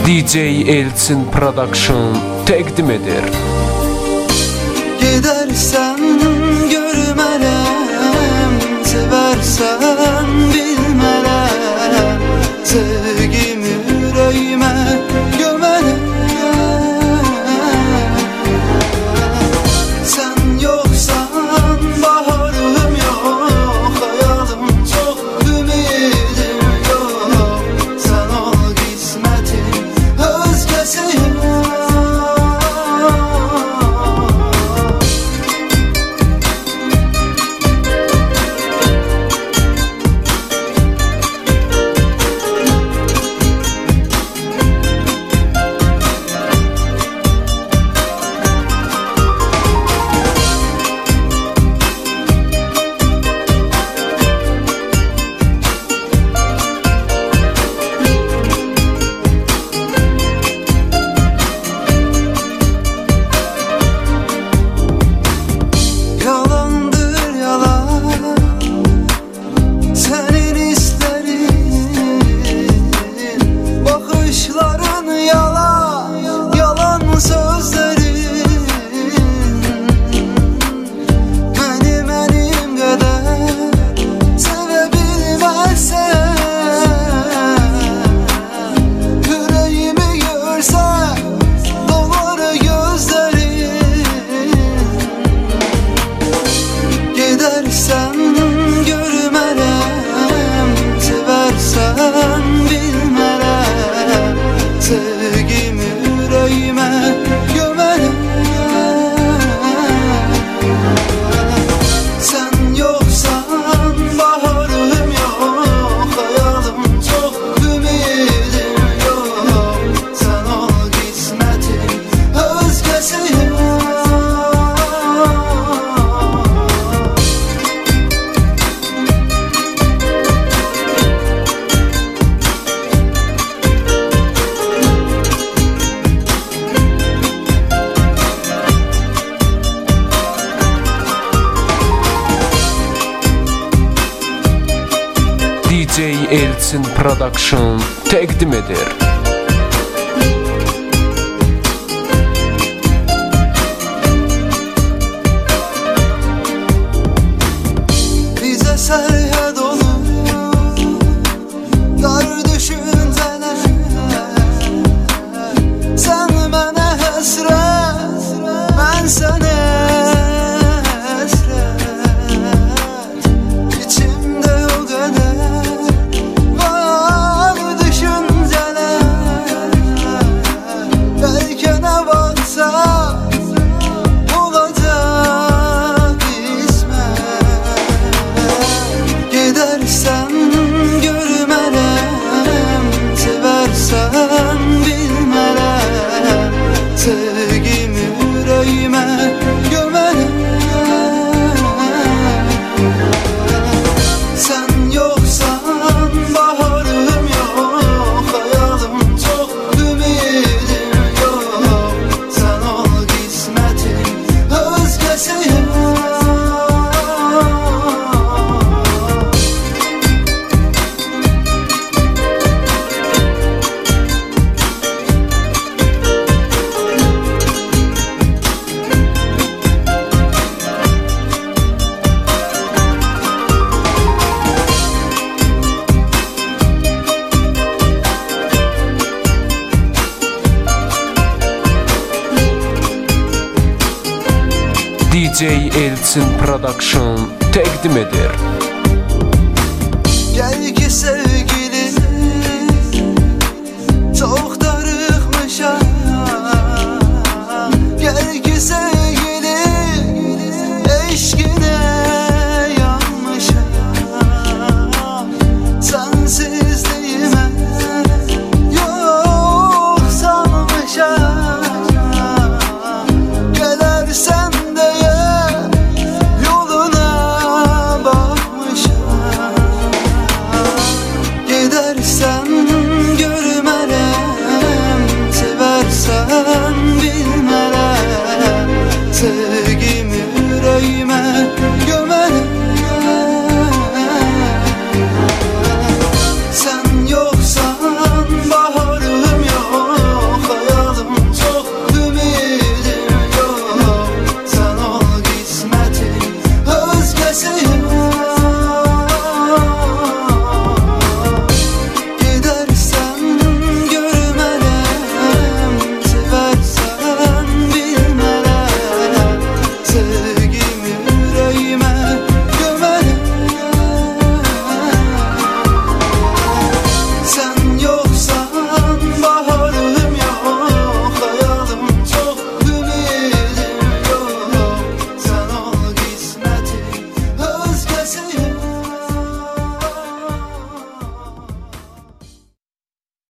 DJ Elçin Production təqdim edir. Gidersen görmələm, seversen bilmələm, sevgimi yüreğime gömələm. Sen yoksan baharım yok, hayalım çok, ümidim yok. Sen ol kısmetin özgesi yok. Gidersen görmələm, seversen bilmələm, sevgimi yüreğime gömələm. Sen yoksan baharım yok, hayalım çok, ümidim yok. Sen ol kısmetin özgesi yok. DJ Elçin Production təqdim edir. Bize serhed olur dar düşünceler, sen bana hasret, ben sana hasret. İçimde o kadar var düşünceler, belki ne varsa olacak ismet. Gidersen görmələm, seversen bilmələm, sevgimi yüreğime gömələm. Sen yoksan baharım yok, hayalım çok, ümidim yok. Sen ol kısmetin özgesi yok. DJ Elçin Production təqdim edir.